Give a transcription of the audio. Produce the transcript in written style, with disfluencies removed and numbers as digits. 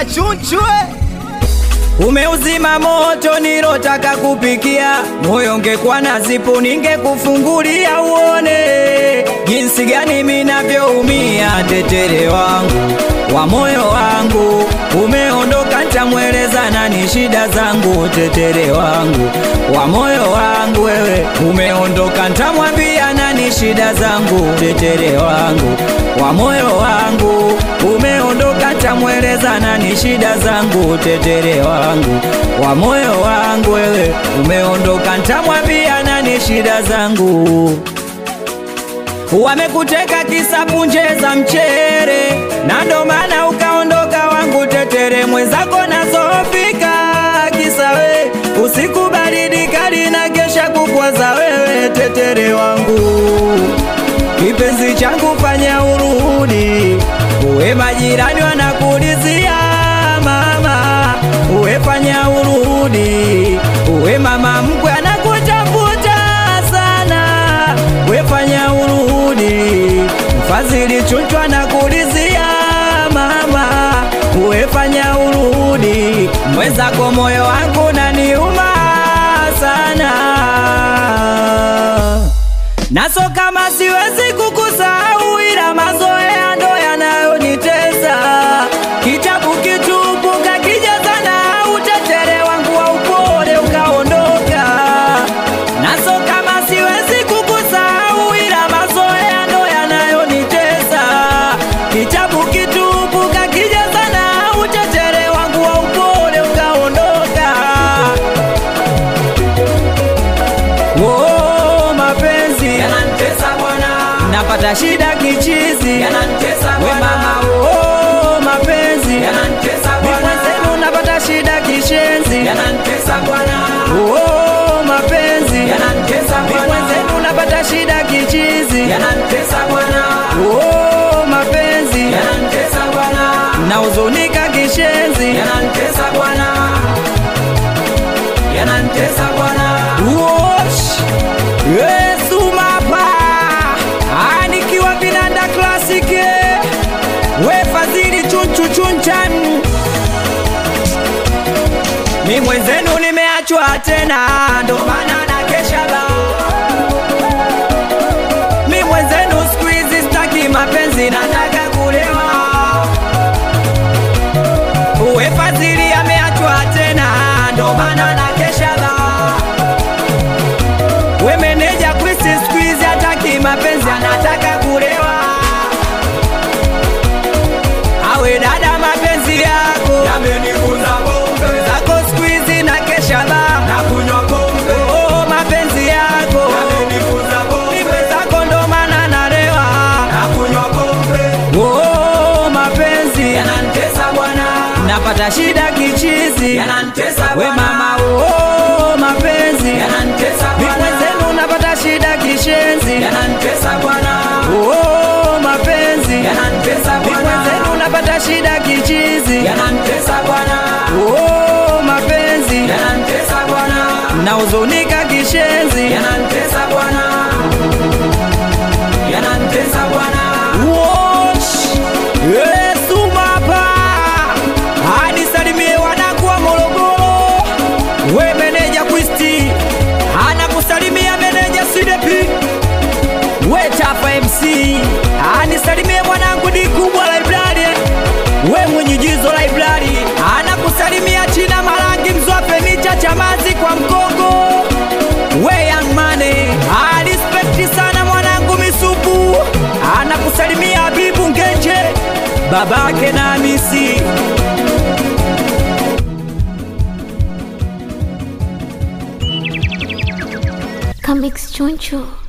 Chunchwe umeuzima moto nilotaka kupikia, moyo ungekuwa na zipu ningekufungulia uone jinsi gani mimi ninavyoumia. Tetere wangu wa moyo wangu umeondoka, nitamweleza nani shida zangu? Tetere wangu wa moyo wangu wewe umeondoka, nitamwambia nani shida zangu? Tetere wangu wa moyo wangu umeondoka, nitamweleza nani shida zangu? Tetere wangu wa moyo wangu wewe umeondoka, nitamwambia nani shida zangu? Wamekuteka kisa punje za mchere, na ndo maana ukaondoka wangu. Tetere mwenzako nazofika kisa we, usiku baridi kali na kesha kukwaza wewe. Tetere wangu kipenzi changu fanya urudi, uwe majirani wanakulizia mama, uwe fanya urudi, uwe mama mkwe anakutafuta sana, uwe fanya urudi, Fadhili Chunchwe anakulizia mama, uwe fanya urudi, mwenzako moyo wangu naniuma sana. Naso kama siwezi kukusahau, ila mazoea ndo yanayonitesa. Kitabu kitupu kakijaza na utetere wangu wa upole ukaondoka. Naso kama siwezi kukusahau, ila mazoea ndo yanayonitesa. Kitabu kitupu kakijaza na utetere wangu wa upole ukaondoka. Napata shida kichizi yanantesa bwana, we mama mapenzi yanantesa bwana, mimi napata shida kishenzi yanantesa bwana, mapenzi yanantesa bwana, mimi napata shida kichizi yanantesa bwana, mapenzi yanantesa bwana, na uzonika kishenzi yanantesa bwana, yanantesa bwana. Yesu mapa anikiwa vinanda klasiki, we Fadhili Chunchu Chunchan, mi mwenzenu nimeachwa tena, ndo maana na kesha ba. Mi mwenzenu squeeze staki mapenzi, nataka kulewa. We Fadhili ameachwa tena, ndo maana na kesha ba. We meneja Christy squeeze hataki mapenzi, anataka kulewa. Awe dada mapenzi yako yamenifunza pombe, zako squeeze na kesha ba na kunywa pombe. Mapenzi yako yamenifunza pombe, nipe zako ndo maana nalewa na kunywa pombe. Mapenzi yanantesa bwana, napata shida kichizi yanantesa bwana, we mama mapenzi yanantesa bwana, mwenzenu napata shida kishenzi yanantesa bwana, mapenzi yanantesa bwana, mwenzenu napata shida kichizi yanantesa bwana, mapenzi yanantesa bwana, na uzonika kishenzi yanantesa bwana, yanantesa bwana. Yesu mapa hadi salimie wanakuwa Morogoro, we meneja Christy anakusalimia meneja CDP, we Chafa MC anisalimie mwanangu di kubwa library, we mwenye jizo library anakusalimia China Marangi mzwa fenicha Chamazi kwa Mkongo, we Young Money respect sana mwanangu Misupu anakusalimia Habibu Ngenje babake na Hamisi. Comics Chunchu.